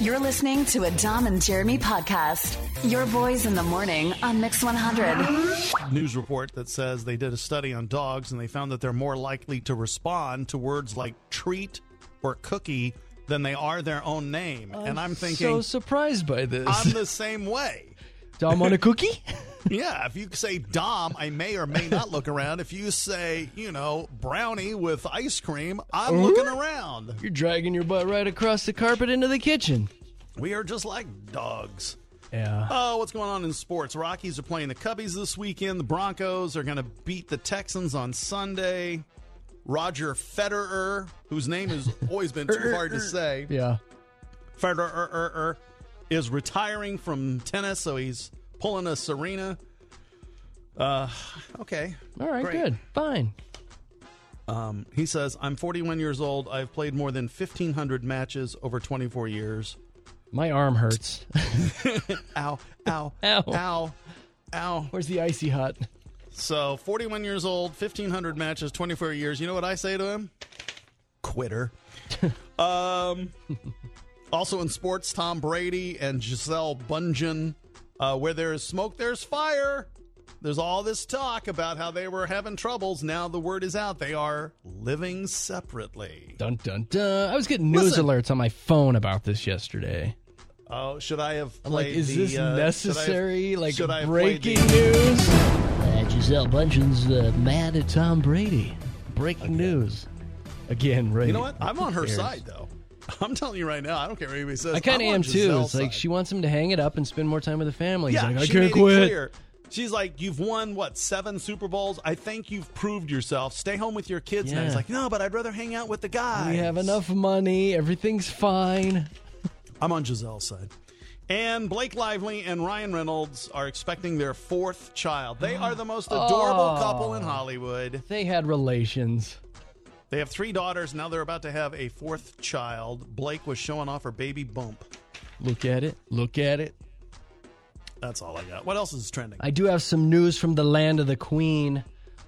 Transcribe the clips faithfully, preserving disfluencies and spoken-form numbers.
You're listening to a Dom and Jeremy podcast. Your boys in the morning on Mix one hundred. News report that says they did a study on dogs and they found that they're more likely to respond to words like treat or cookie than they are their own name. I'm and I'm thinking, so surprised by this. I'm the same way. Dom on a cookie? Yeah, if you say Dom, I may or may not look around. If you say, you know, brownie with ice cream, I'm Ooh. looking around. You're dragging your butt right across the carpet into the kitchen. We are just like dogs. Yeah. Oh, what's going on in sports? Rockies are playing the Cubbies this weekend. The Broncos are going to beat the Texans on Sunday. Roger Federer, whose name has always been too hard to say. Yeah. Federer is retiring from tennis, so he's pulling a Serena. Uh, okay. All right, Great. good. Fine. Um, he says, I'm forty-one years old. I've played more than fifteen hundred matches over twenty-four years. My arm hurts. Ow, ow, Ow. ow, ow. Where's the icy hot? So, forty-one years old, fifteen hundred matches, twenty-four years. You know what I say to him? Quitter. um, also in sports, Tom Brady and Gisele Bundchen. Uh, where there is smoke, there's fire. There's all this talk about how they were having troubles. Now the word is out. They are living separately. Dun, dun, dun. I was getting news Listen. alerts on my phone about this yesterday. Oh, should I have I'm like, played is the, this uh, necessary? should I have- like, should I have played breaking the- news? Uh, Gisele Bundchen's uh, mad at Tom Brady. Breaking Again. news. Again, right? You know what? I'm on her Who cares? side, though. I'm telling you right now. I don't care what anybody says. I kind of I'm on am, too. Giselle's It's like side. she wants him to hang it up and spend more time with the family. He's Yeah, like, I she can't made quit. it clear. She's like, you've won, what, seven Super Bowls? I think you've proved yourself. Stay home with your kids now. Yeah. He's like, no, but I'd rather hang out with the guys. We have enough money. Everything's fine. I'm on Giselle's side. And Blake Lively and Ryan Reynolds are expecting their fourth child. They are the most adorable Oh. couple in Hollywood. They had relations. They have three daughters. Now they're about to have a fourth child. Blake was showing off her baby bump. Look at it. Look at it. That's all I got. What else is trending? I do have some news from the land of the Queen.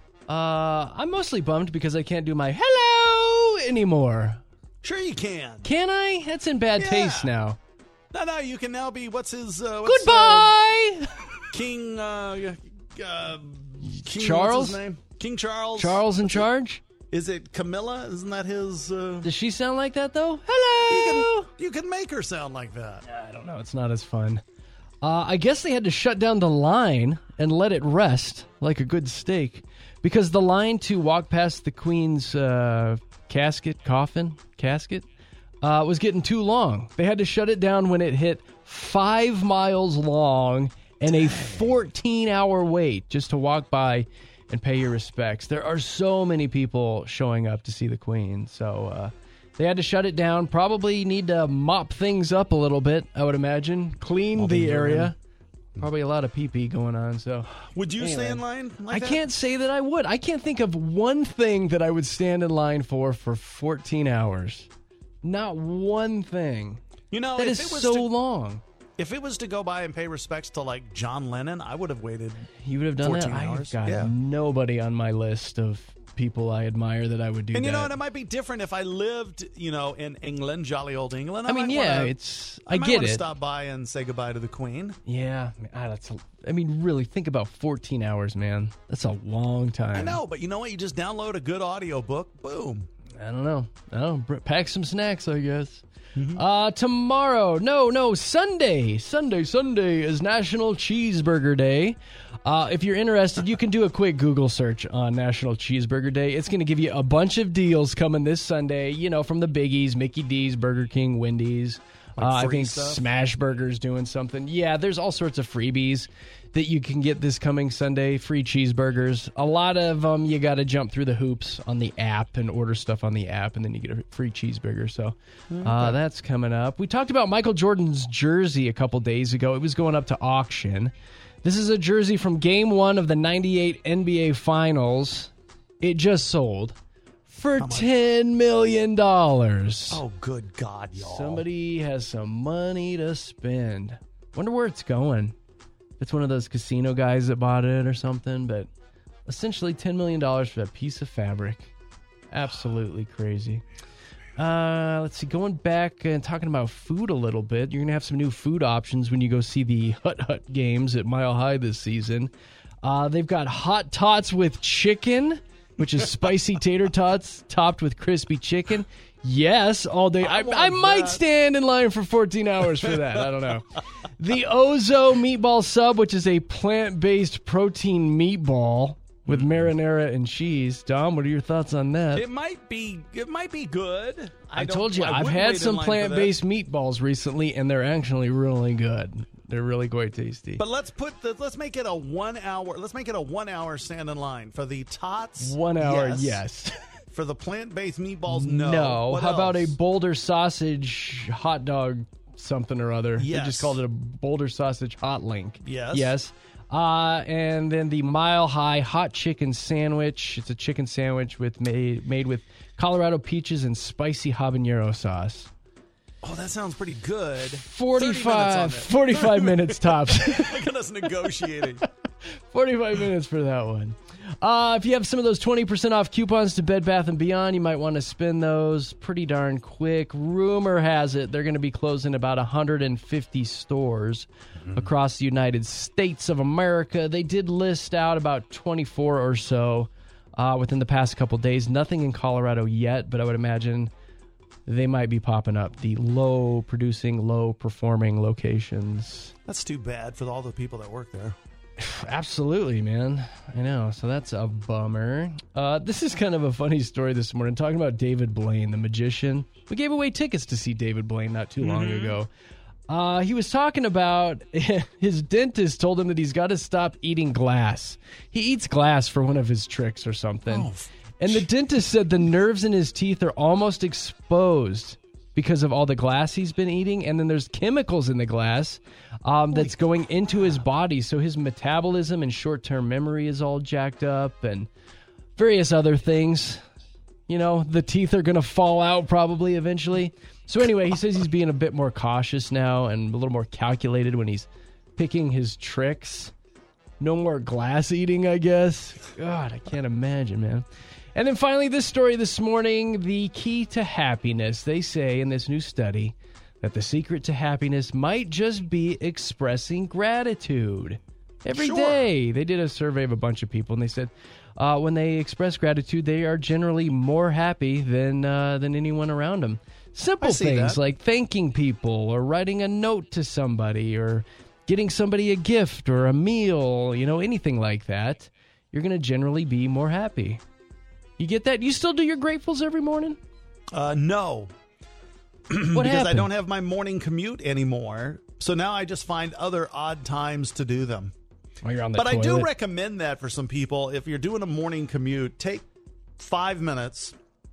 Uh, I'm mostly bummed because I can't do my hello anymore. Sure you can. Can I? That's in bad Yeah. taste now. No, no, you can now be, what's his... Uh, what's, Goodbye! Uh, King, uh, uh, King, Charles? What's his name? King Charles. Charles in charge? Is it Camilla? Isn't that his... Uh, Does she sound like that, though? you, Hello! can, you can make her sound like that. I don't know. It's not as fun. Uh, I guess they had to shut down the line and let it rest like a good steak because the line to walk past the Queen's uh, casket, coffin, casket, uh, was getting too long. They had to shut it down when it hit five miles long and a fourteen-hour wait just to walk by and pay your respects. There are so many people showing up to see the Queen, so... Uh, They had to shut it down. Probably need to mop things up a little bit, I would imagine. Clean All the the urine. area. Probably a lot of pee-pee going on, so... Would you Anyway. stay in line like I that? can't say that I would. I can't think of one thing that I would stand in line for for fourteen hours. Not one thing. You know, That if is it was so to, long. if it was to go by and pay respects to, like, John Lennon, I would have waited. You would have done that? fourteen I've hours, got yeah. nobody on my list of people I admire that I would do And you that. know what? It might be different if I lived, you know, in England, jolly old England. I, I mean, might yeah, wanna, it's... I, I might get wanna it. stop by and say goodbye to the Queen. Yeah, ah, that's. A, I mean, really, think about fourteen hours, man. That's a long time. I know, but you know what? You just download a good audiobook. Boom. I don't know. I don't know. Pack some snacks, I guess. Uh, tomorrow, no, no, Sunday, Sunday, Sunday is National Cheeseburger Day. Uh, if you're interested, you can do a quick Google search on National Cheeseburger Day. It's going to give you a bunch of deals coming this Sunday, you know, from the biggies, Mickey D's, Burger King, Wendy's. Like uh, I free think stuff? Smash Burger's doing something. Yeah, there's all sorts of freebies that you can get this coming Sunday. Free cheeseburgers. A lot of them you got to jump through the hoops on the app and order stuff on the app, and then you get a free cheeseburger. So uh, that's coming up. We talked about Michael Jordan's jersey a couple days ago. It was going up to auction. This is a jersey from Game One of the ninety-eight N B A Finals. It just sold for ten million dollars. Oh, good God, y'all. Somebody has some money to spend. Wonder where it's going. If it's one of those casino guys that bought it or something, but essentially ten million dollars for that piece of fabric. Absolutely crazy. Uh, let's see. Going back and talking about food a little bit, you're going to have some new food options when you go see the Hut Hut games at Mile High this season. Uh, they've got hot tots with chicken, which is spicy tater tots topped with crispy chicken. Yes, all day. I, I, I might stand in line for fourteen hours for that. I don't know. The Ozo meatball sub, which is a plant-based protein meatball with marinara and cheese. Dom, what are your thoughts on that? It might be. It might be good. I, I told you, I I've had some plant-based meatballs recently, and they're actually really good. They're really quite tasty. But let's put the let's make it a one hour. Let's make it a one hour stand in line for the tots. One hour, yes. yes. For the plant-based meatballs, no. No. What How else? about a Boulder sausage hot dog something or other? Yes. They just called it a Boulder sausage hot link. Yes. Yes. Uh, and then the Mile High hot chicken sandwich. It's a chicken sandwich with made made with Colorado peaches and spicy habanero sauce. Oh, that sounds pretty good. forty-five, forty-five minutes tops. Look at us negotiating. forty-five minutes for that one. Uh, if you have some of those twenty percent off coupons to Bed Bath and Beyond, you might want to spend those pretty darn quick. Rumor has it they're going to be closing about one hundred fifty stores mm-hmm. across the United States of America. They did list out about twenty-four or so uh, within the past couple days. Nothing in Colorado yet, but I would imagine they might be popping up. The low-producing, low-performing locations. That's too bad for all the people that work there. Absolutely, man. I know. So that's a bummer. Uh, this is kind of a funny story this morning, talking about David Blaine, the magician. We gave away tickets to see David Blaine not too long mm-hmm. ago. Uh, he was talking about his dentist told him that he's got to stop eating glass. He eats glass for one of his tricks or something. Oh. And the dentist said the nerves in his teeth are almost exposed because of all the glass he's been eating, and then there's chemicals in the glass um, that's going into his body, so his metabolism and short-term memory is all jacked up, and various other things. You know, the teeth are going to fall out probably eventually. So anyway, he says he's being a bit more cautious now and a little more calculated when he's picking his tricks. No more glass eating, I guess. God, I can't imagine, man. And then finally, this story this morning, the key to happiness. They say in this new study that the secret to happiness might just be expressing gratitude. Every sure. day. They did a survey of a bunch of people, and they said uh, when they express gratitude, they are generally more happy than uh, than anyone around them. Simple things that. like thanking people or writing a note to somebody or getting somebody a gift or a meal, you know, anything like that. You're going to generally be more happy. You get that? You still do your gratefuls every morning? Uh, no. What because happened? I don't have my morning commute anymore. So now I just find other odd times to do them. Oh, you're on the but toilet. I do recommend that for some people. If you're doing a morning commute, take five minutes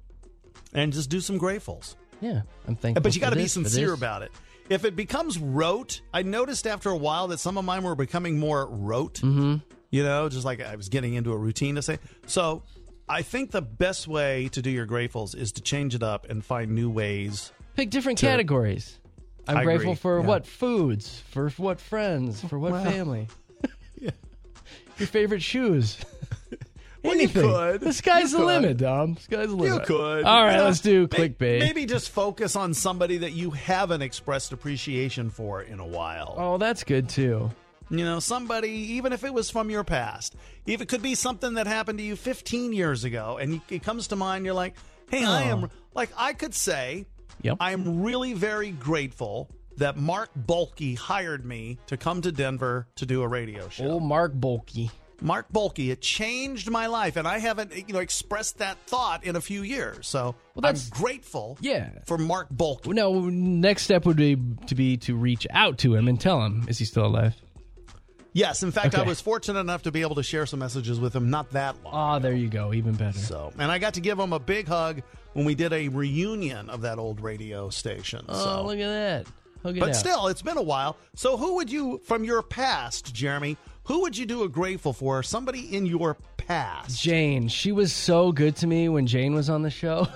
and just do some gratefuls. Yeah, I'm thankful. But you got to be this, sincere about it. If it becomes rote, I noticed after a while that some of mine were becoming more rote. Mm-hmm. You know, just like I was getting into a routine to say. So I think the best way to do your gratefuls is to change it up and find new ways. Pick different to, categories. I'm I grateful agree. for yeah. what foods, for what friends, for what well, family. yeah. Your favorite shoes. Well, Anything. you could. The sky's you the could. limit, Dom. Sky's the limit. You could. All right, you know, let's do may, clickbait. Maybe just focus on somebody that you haven't expressed appreciation for in a while. Oh, that's good, too. You know, somebody, even if it was from your past, if it could be something that happened to you fifteen years ago, and it comes to mind, you're like, hey, oh. I am, like, I could say, yep. I am really very grateful that Mark Bolke hired me to come to Denver to do a radio show. Oh, Mark Bolke. Mark Bolke, it changed my life, and I haven't, you know, expressed that thought in a few years. So well, that's, I'm grateful yeah. for Mark Bolke. No, next step would be to be to reach out to him and tell him, is he still alive? Yes, in fact, okay. I was fortunate enough to be able to share some messages with him not that long Ah, ago. there you go, even better. So, and I got to give him a big hug when we did a reunion of that old radio station. Oh, so. look at that. Look at But that. still, it's been a while. So who would you, from your past, Jeremy, who would you do a grateful for? Somebody in your past. Jane. She was so good to me when Jane was on the show.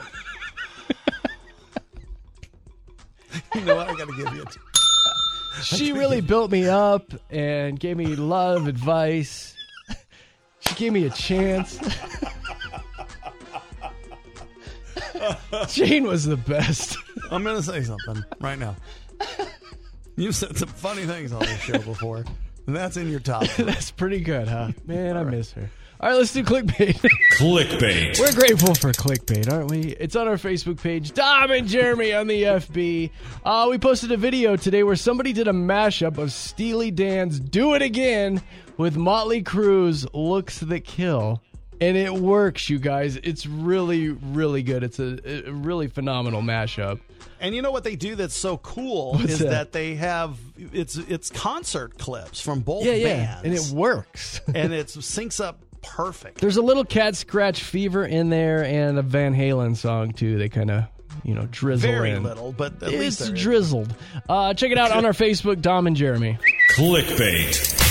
You know what? I got to give you a... She really built me up and gave me a lot of advice. She gave me a chance. Oh, Shane was the best. I'm going to say something right now. You've said some funny things on this show before, and that's in your top three. That's pretty good, huh? Man, I miss her. All right, let's do clickbait. Clickbait. We're grateful for clickbait, aren't we? It's on our Facebook page, Dom and Jeremy on the F B. Uh, we posted a video today where somebody did a mashup of Steely Dan's Do It Again with Motley Crue's Looks That Kill. And it works, you guys. It's really, really good. It's a, a really phenomenal mashup. And you know what they do that's so cool What's is that? that they have it's it's concert clips from both Yeah, yeah. bands. And it works. and it syncs up perfect. There's a little Cat Scratch Fever in there and a Van Halen song, too. They kind of, you know, drizzle Very in. little, but at It's least there is. drizzled. Uh, check it out on our Facebook, Dom and Jeremy. Clickbait.